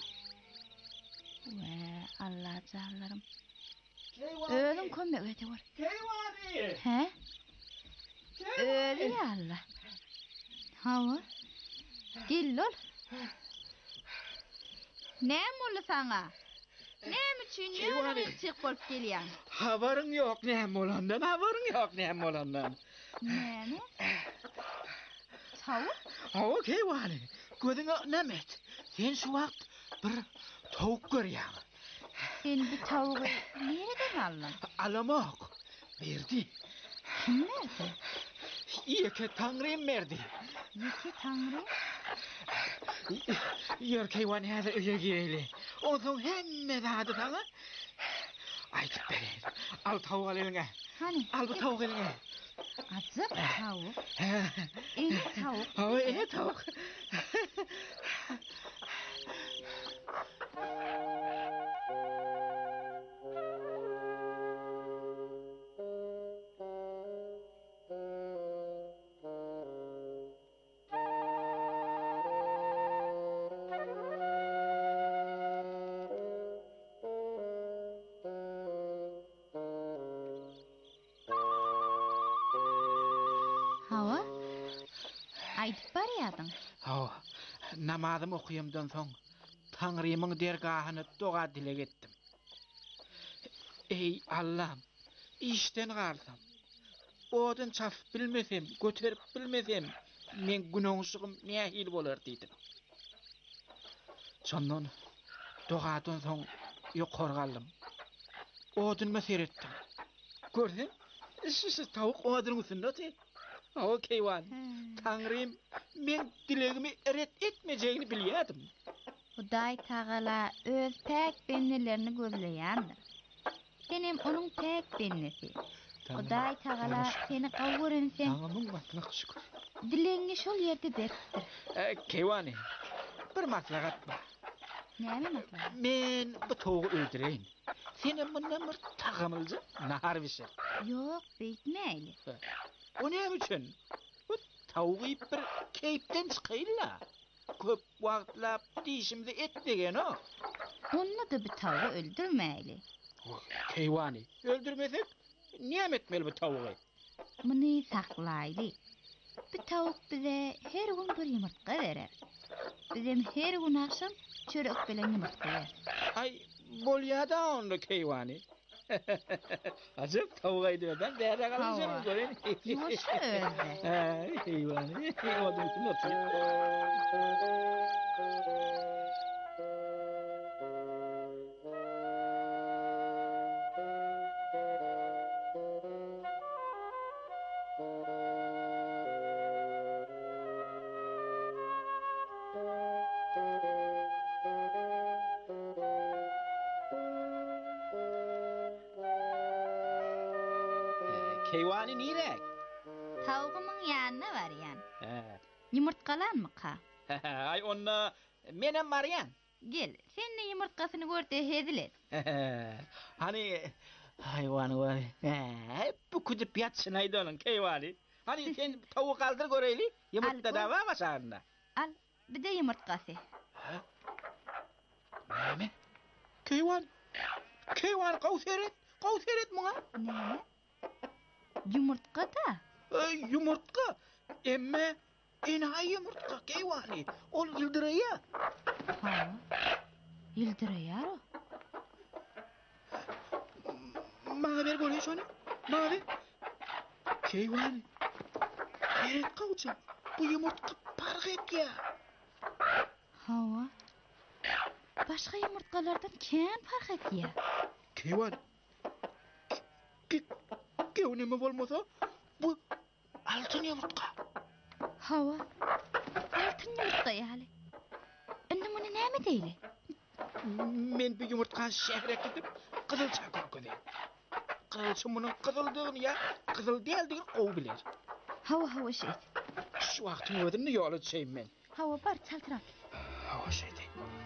Allah canlarym. Ölüm kömek edýär. Keýwany! He? Öli Allah. Hawa? Gillol. Näme boly saňa? Näme üçin ýöne çyk bolup gelýän? Habaryň ýok näme bolandan, habaryň ýok näme bolandan. Näme? Tawuk? Hawa keýwany. Gözüňe nämet? Sen şu wagt bir tawuk görýän. Sen bu tavugy nereden aldın? Alamak. Berdi. Kim berdi? Ýeke Tanrym berdi. Ýeke Tanrym? Ýör keýwan häzir öýe gireli. Oňsoň hemme zady saňa aýdyp bereň. Al tawuk eliňe. Hani? Al bu tawuk eliňe. Azyp tawuk. Tawuk. Hawa tawuk. Aýdyp barýardyň. Namazym okuyamdan soň Tanrymyň dergahyny doga dileg etdim. Ey Allah'ım, işten galsam, odun çaf bilmesem, göterip bilmesem, men günöňşugym nähil bolar diýdim. Şondan dogadan soň ýokary galdym. Odunma seretdim. Gördün? Şu tawuk odunyň üstünde. Hawa keýwan. Tanrym, men dilegimi ret etmejegini bilýärdim. Hudaý Taala öz pek bennelerini gözleýändir. Senem onuň pek bennesi. Hudaý Taala seni gowurunsen. Taňamyň batlyk şükür. Dilegiňi şol ýerde beripdir. Keýwany. Bir maslahat bar. Näme maslahat? Men bu tawygy öldüreýin. Seni mundan bir tagamylja nahar bişir. Ýok, beýtmeýli. O näme üçin? Bu tawygy bir keýpden çykylla. köp wagtlap dişimde etmegen o. Onu da bir tavuğu öldürmeyli. Keywani, öldürmesek niye etmeli bu tavuğu? Bunu saklaylı. Bir tavuk bize her gün bir yumurta verer. Bizim her gün akşam çörek bilen yumurta yer. Ay, bolya da onu Keywani. Acıp tavuğu diyor, ben değerli kalacağım göreyim. Yoşu öldü. Keywani, o da bütün oturuyor. Keywani nirek? Tavuğumun yanına var yan. Yumurtkalan mı ka? Ay onna menem Marian. Gel, senin yumurtkasını gör de hediler. Hani hayvanı var. Bu kudup yatsın haydi onun Keywani. Hani sen tavuk kaldır göreyli. Yumurta da var mı sağında? Al, bir de yumurtkası. Ne? Keywani. Keywani kavseret bana. Ne? Yumurtka da. Yumurtka. Emme enayi yumurtka Keywani. Ol yıldıraya. Ha. Yıldırayar o. Bana ver göreyim şunu. Bana ver. Keywani. Evet kavcam. Bu yumurtka park ya. Hava. Başka yumurtkalardan kim fark et ya? Keywani. Kewneme olmasa bu altın yumurtka. Hava. Altın yumurtka yani. Annem onu ne mi değil? Men bir yumurtka şehre gidip kızıl çakır koyayım. Kızılçın bunun kızıldığını ya kızıl değildiğini o bilir. Hava şey. Şu vaktin ödünü yolu şeyim ben. Hava bar çaltırak. Hava şeydi.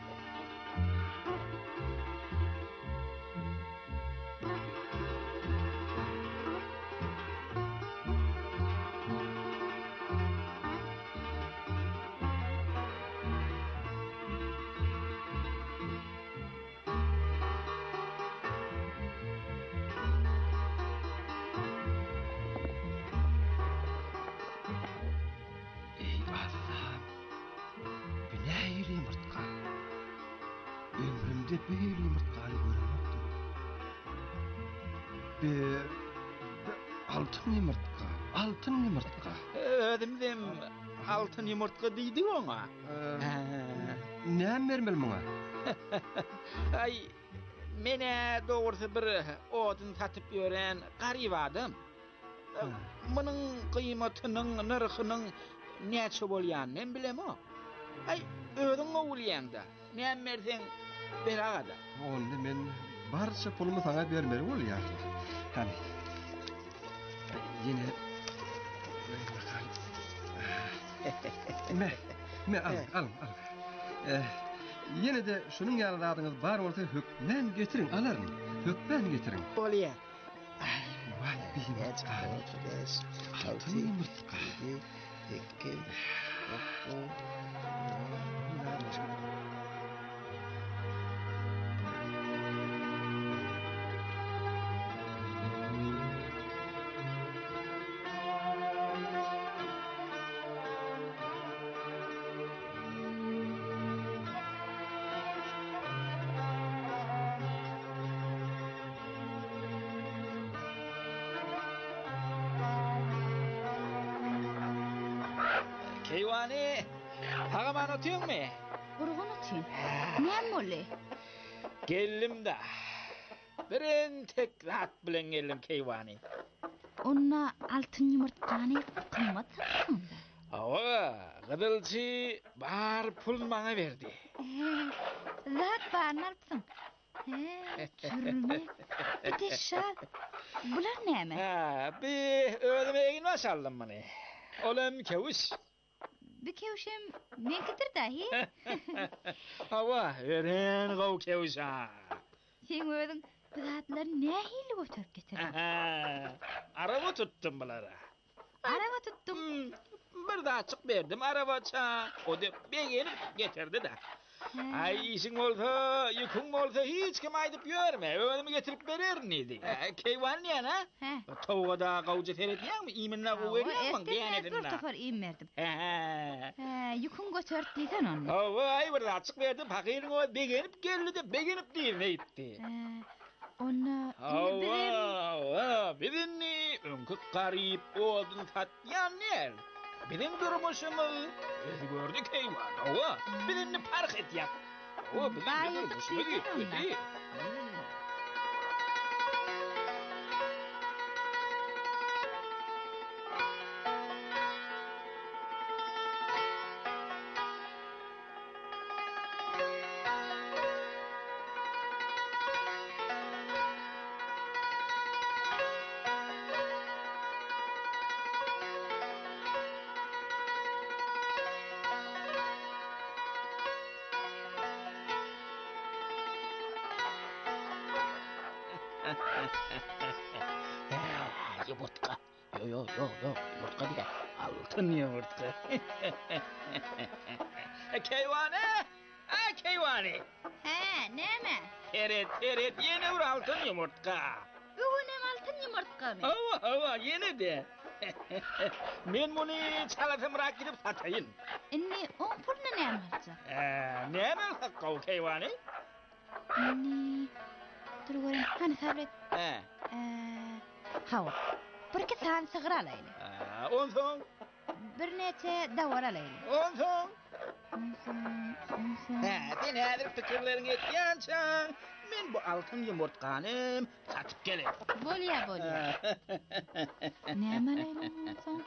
Bir yumurtayı göremektim. Altın yumurtka. Ödümdem altın yumurtka deydi ona. Ne vermel bana? Ay, mene doğrusu bir odun satıp yören garip adam. Bunun kıymetinin, nırkının neçe bolyan ne bilem o. Ay, ödün oğulyan da. Ne versen beragada. Onda men barça pulumu sana vermeli ol ya. Hani yine al. Yine de şunun yanında adınız bar orta hökmen getirin alarım. Hökmen getirin. Olya. Vay bir altın yumurtka. Keywani, hagaman otuyor mu? Urgun atayım. Ne moli? Geldim da. Birin tek rahat bilen geldim Keywani. Onna altın yumurtkanı kıymat satsın da. Ava, gıdılçı bar pul bana verdi. Zat var narpsın. Sürme. Bir de şal. Bular ne mi? Bir ödeme egin var saldım bana. Olam kevuş. Bir kevşem menkidir dahi. Hava, ören gav kevuşa. Sen ödün bu zatlar ne hili götürüp getirin? Araba tuttum bunlara. Araba tuttum. Bir daha çık verdim arabaça. O da beğenip getirdi de. Ay işin olsa, yükün olsa hiç kim aydıp görme. Öyle mi getirip verir neydi? Keyvan ne ana? Tavuğa da kavucu seyretmiyor mu? İminle kuvveriyor mu? Bir sefer iyi verdim. Yükün götürt diysen onu. Ay bir daha çık verdim. Fakirin o beğenip geldi de beğenip değil ne etti? Onu bizim ne? Önkü garip odun tatyan yer. Bizim durmuşumuz özü gördük eyvan. Bizim ne fark et ya. Bizim ne durmuşumuz gitti. Yumurtka. Yo, yumurtka değil. Altın yumurtka. Keyvane! Keyvane! ne mi? Teret, yeni bir altın yumurtka. Bugün altın yumurtka mı? Hava, yeni de. Men bunu çalatım rak gidip satayım. Inni 10 pulna ne alacak? Ne alsak kav keyvane? Inni... Dur göreyim, hani sabret. Hava. Bir iki tane sığır alayım. Onson. Bir neçe davar alayım. Onson. Onson. Sen nedir fikirlerin etkiyançan? Men bu altın yumurtkanım satıp gelin. Bolya. Ne alayım onson?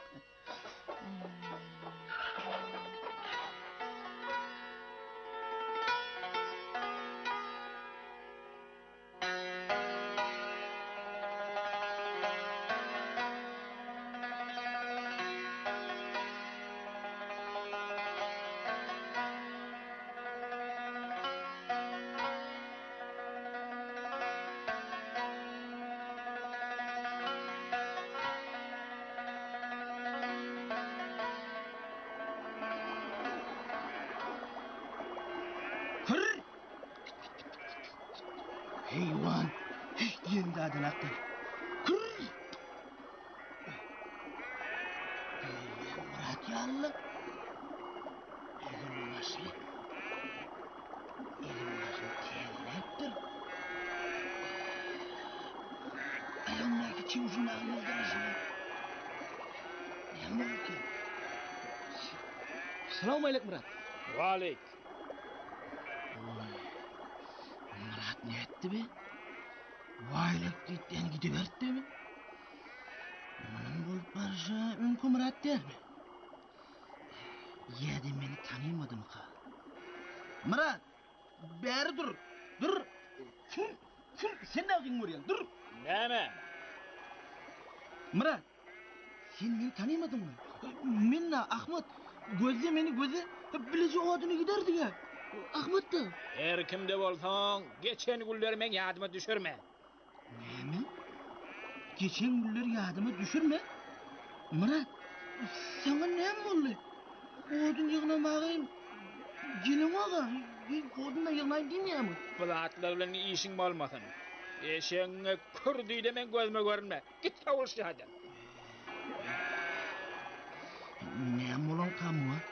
Heyvan. Yendi adın aktar. Kırr. Murat yallı. Elim başı tevrektir. Ayağımdaki çivuşun ağzına başına. Ne oldu ki? Selamun aleyküm Murat. Valik. Murat ne etti be? Vaylık ditten gidiverdi mi? Onun bulup barışa önkü Murat der mi? Yedi beni tanımadın ka. Murat, beri dur. Sen ne yapıyorsun oraya? Dur. Ne? Murat, sen beni tanımadın mı? Minna, Ahmet, gözle bilece o adını giderdi ya. Ahmet da. Her kimde olsan geçen günlerime yadıma düşürme. Ne mi? Geçen günler yadıma düşürme. Murat, sana ne mi oldu? Odun yığınamağayım. Gelin ağa, odunla yığınayım demiyor mu? Bulatlarla işin olmasın. Eşeğine kürdüğü de ben gözüme görünme. Git kavuş hadi. Ne mi olan kamu ha?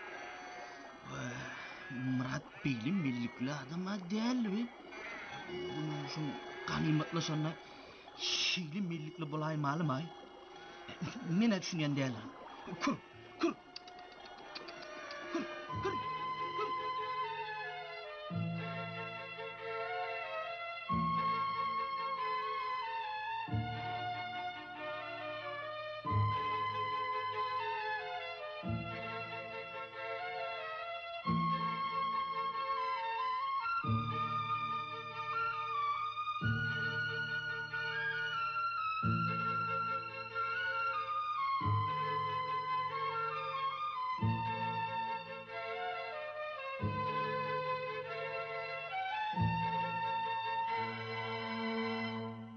Murat Bey'lim millikli adama değil mi? Bunun için ganimetli sana şeyli millikli bulayım malım ay. Ne düşünen değil lan? Kır.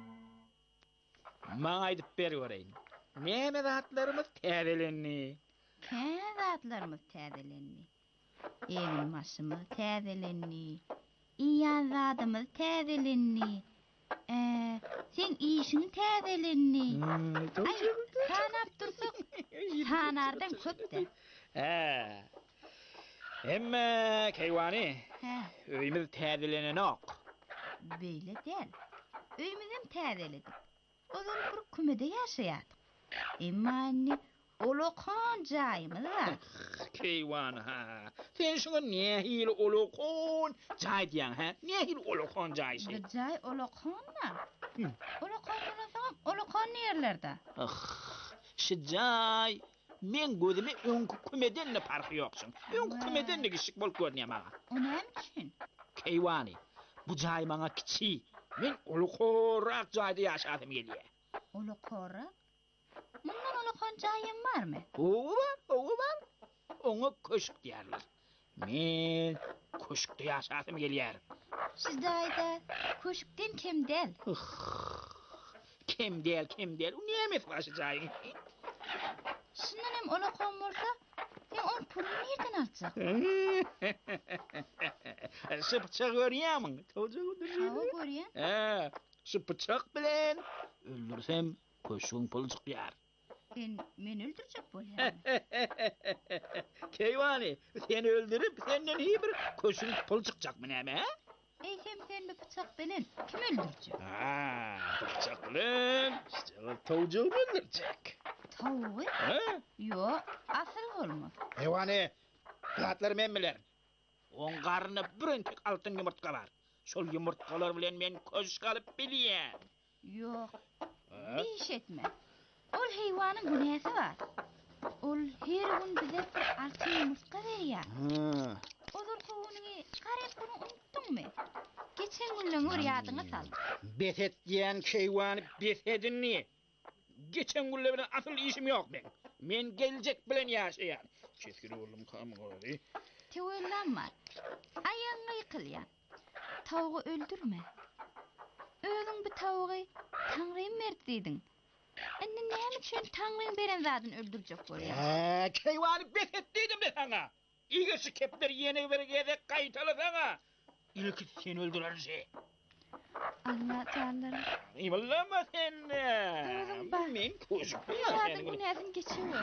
Bana aydıp beri göreyim. Ne medatlarımız tevelenni. Kän zatlarymız täzelenni. Evin maşymyz täzelenni. İýan zadymyz täzelenni. Sen işini täzelenni. Ay, sanap dursak, sanardan köpde. Emme keýwany, öýümüz täzelenenok. Beýle däl. Öýümizem täzeledik. Ozal bir kümede ýaşaýardyk. Emma anne, olokhan jaýymyz var. Keýwany ha. Sen şuna nähil olokhan jaý diýen ha? Nähil olokhan jaýsy? Bu jaý olokhanma. Olokhan bolasam, olokhan ýerlerde. Şu jaý men gözüme öňkü kümeden farky ýoksun. Öňkü kümeden de gişik bolup görnýär maga. O näme üçin? Keýwany, bu jaý maňa kiçi. Men olokhorak jaýda ýaşadym gelýär. Olokhorak? Mundan olokhan jaýym barmy? Oňa bar. Oňa köşk diýerler. Men köşkde ýaşadym gelýär. Şu jaýda köşkden kemdel. Kemdel. O näme başy jaýy? Şundan hem olokhan bolsa, sen on pulunu nerden alacak? Şu bıçak görýärmiň? Tawa görýän? Şu bıçak bilen öldürsem köşüň pul çykýar. Men öldürjek bolýarm. Keýwany, seni öldürüp senden iyi bir köşüň pul çykjak näme? Sen bir bıçak bilen kim öldürjek? Bıçak bilen tawjyk öldürjek. Tawy? Yo, asyl bolmaz. Keýwany, zatlar men bilerim. Oň garny bir entek altyn ýumurtga bar. Şol ýumurtgalar bilen men köşk alyp bilýän. Ýok. Beş etme. Ol heýwanyň günäsi bar. Ol her gün bize bir altyn ýumurtka berýär. Ozal kowyny garap bunu unutdungmy? Geçen günlüň ýadyňa sal. Betet diýen keýwany betedinni. Geçen günle bilen asyl işim ýok men. Men geljek bilen ýaşaýan. Çeskiri oğlum kamgary. Tewellanma. Aýaňy ýykylýan. Tawagy öldürme. Özüň bir tawagy Taňrym berdi diýdiň. Indi näme üçin Taňryň beren zadyny öldürjek bolýar? Keýwany betet diýdim de saňa. İgesi kepler ýene bergede gaýtaly saňa. İlki sen öldürerse. Allah tanrım. Eyvallah sen. Men köşk. Zaten günäsin geçiyor.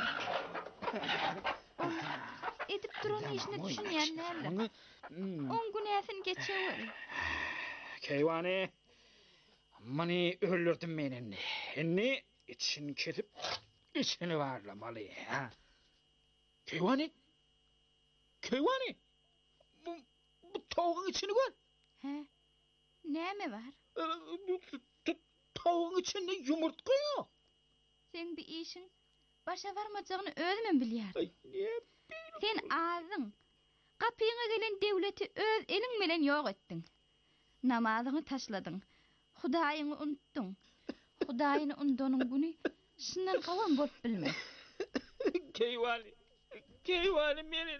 Edip duran işine düşünýänler. On günäsin geçiyor. Keýwany, mani öldürdüm meni. Enni için kesip içini varlamaly. Keýwany? Bu tawagyň içini gör. Näme bar? Tawagyň içinde ýumurtka ýok. Sen bir işin başa varmajagyny özüm bilýär. Sen ağzın, kapyňa gelen devleti öz eliň bilen ýok etdiň. Namazyny taşladyň. Hudaýyňy unutdyň. Hudaýyny unutanyň güni şundan gawan bolup bilme. Keýwany meni.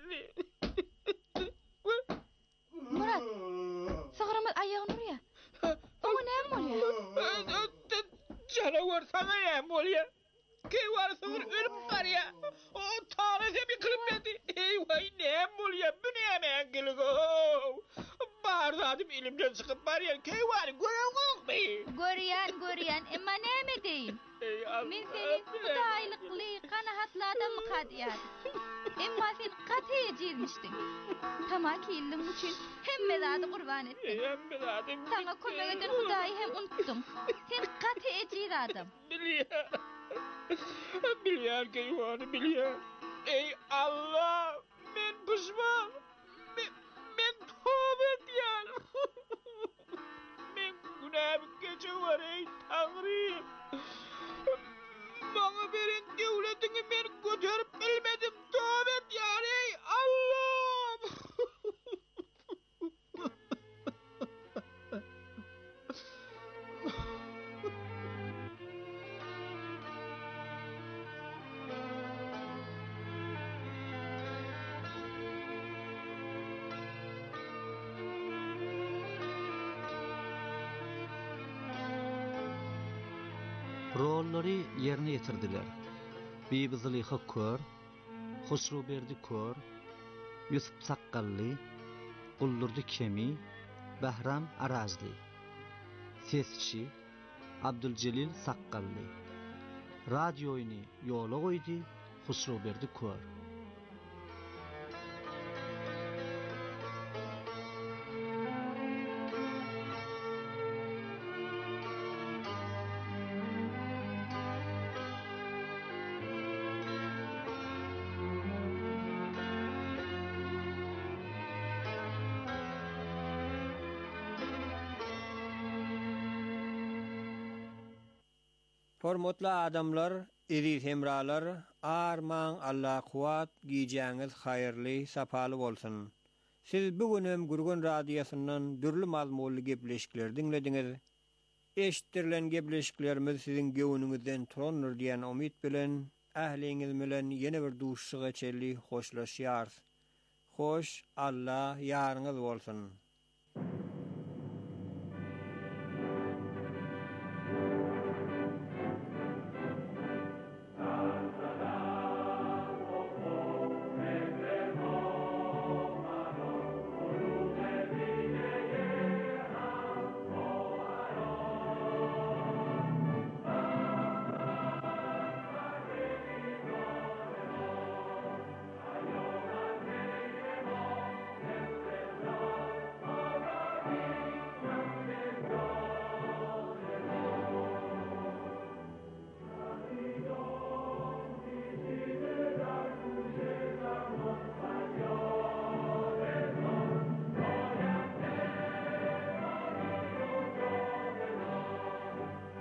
Murat, sagrama aýagyny urýar. Oňa näme bolýar? Janawar saňa näme bolýar? Keýwany sygyr ölüp barýar. O taňy hem ýykylyp geldi. Eýway näme bolýar? Bu näme ängiligi? Bardadım elimden çykyp barýar. Keýwany görýärmi? Görýän, emma näme deýin? Men seni hudaýlykly, kanahatly adam kadýar. Emma sen gaty ejizmişdiň. Tamaki illim üçin hemme zady gurban etdiň. Saňa kömek eden Hudaýy hem unutdyň. Sen gaty ejiz adam. Bilýär keýwany bilýär. Ey Allah, men pişman. Men tövbe edýär. Men günämi geçiwer ey Taňrym. Bana beren devletini men götürüp bilmedim. Tövbe edýär ey Allah'ım. Rolleri yerine getirdiler. Bibi Züleyha kör, Husruberdi Kör, Yusuf Sakkallı, Guldurdu Kemi, Behram Arazli. Sesçi Abdülcelil Sakkallı. Radyoyni yola koydu Husruberdi Kör. Hormatly adamlar, iri hemralar, arman Allah kuwat giyeceğiniz hayırlı, sapalı bolsun. Siz bugünem Gurgun Radyosynyň dürli mazmunly gepleşikler dinlediňiz. Eşitdirilen gepleşiklerimiz sizin göwnüňizden turandyr diýen umyt bilen ähliňiz bilen ýene bir duşşy geçerli hoşlaşýar. Hoş Allah ýaryňyz bolsun.